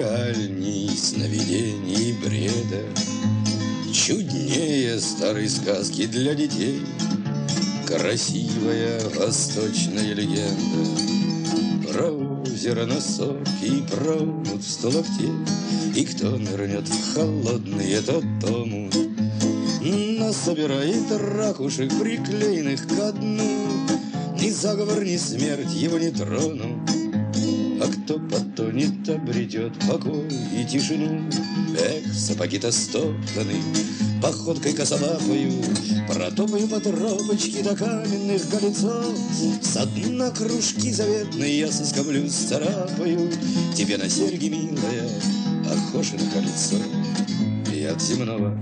реальней сновидений и бреда, чуднее старой сказки для детей. Красивая восточная легенда про озеро носок и про омут в 100 локтей. И кто нырнет в холодный этот омут, насобирает ракушек, приклеенных ко дну. Ни заговор, ни смерть его не тронут, а кто потонет, обретет покой и тишину. Эх, сапоги-то стоптаны, походкой косолапою протопаю по тропочке до каменных галецов. Со дна кружки заветные я соскоблю, сцарапаю тебе на серьги, милая, Ахошино кольцо. Я от земного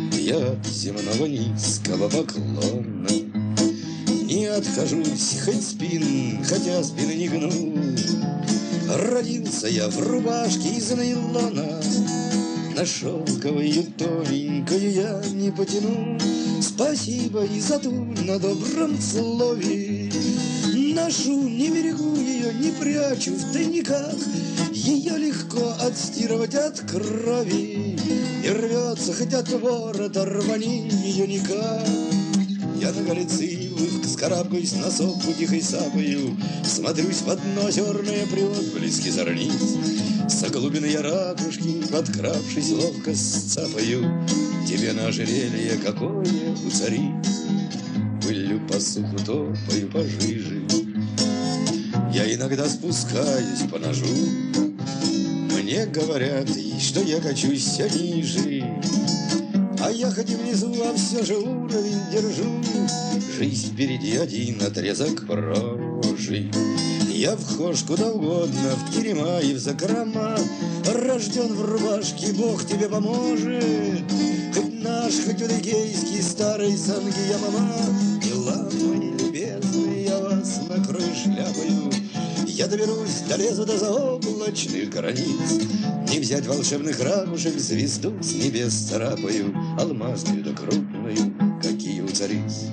низкого поклона не откажусь, хотя спины не гну. Родился я в рубашке из нейлона, на шелковую тоненькую я не потяну. Спасибо и за ту на добром слове. Ношу, не берегу ее, не прячу в тайниках. Ее легко отстирывать от крови, и рвется хоть от ворота, рвани ее никак. Я на галицилах скарабкаюсь на сопку, тихой сапою, смотрюсь в одно озерное при отблеске зорниц. Со глубины я ракушки, подкравшись, ловко сцапаю тебе на ожерелье, какое у цариц. Пылью по суху топаю пожиже, я иногда спускаюсь по ножу. Мне говорят, что я качусь все ниже, а я хоть и внизу, а все же уровень держу. Жизнь впереди, один отрезок прожить. Я вхож куда угодно, в терема и в закрома. Рожден в рубашке, Бог тебе поможет. Хоть наш, хоть удыгейский, старый Сангия-мама. Дела мои любезные, я вас накрою шляпою. Я доберусь, долезу до заоблачных границ. Не взять волшебных ракушек, звезду с небес царапаю, алмазную да крупную, какие у цариц.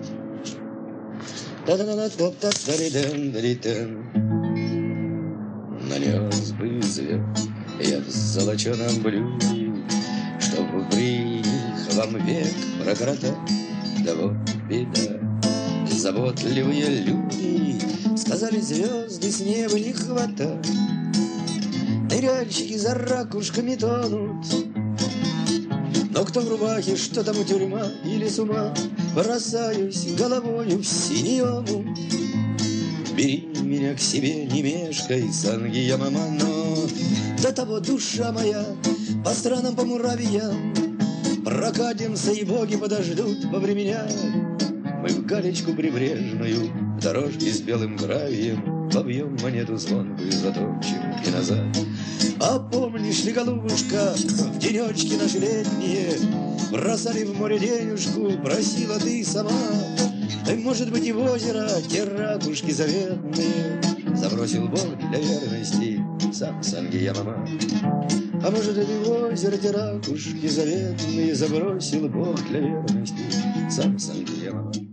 Нанес бы звезд я в золоченом блюде, чтобы в них вам век прокоротать. Да вот беда, заботливые люди сказали, звезды с неба не хватает. Ныряльщики за ракушками тонут, но кто в рубахе, что там у тюрьма или с ума, бросаюсь головою в синий омут. Бери меня к себе, не мешкай, Сангия-мама, но до того душа моя по странам, по муравьям прокатимся, и боги подождут повременя. Мы в галечку прибрежную, в дорожке с белым гравием побьем монету звонкую, затопчем и назад. А помнишь ли, голубушка, в денечки наши летние бросали в море денежку, просила ты сама. Да, может быть, и в озеро те ракушки заветные забросил Бог для верности сам Сангия-мама. А может, и в озеро те ракушки заветные забросил Бог для верности сам Сангия-мама.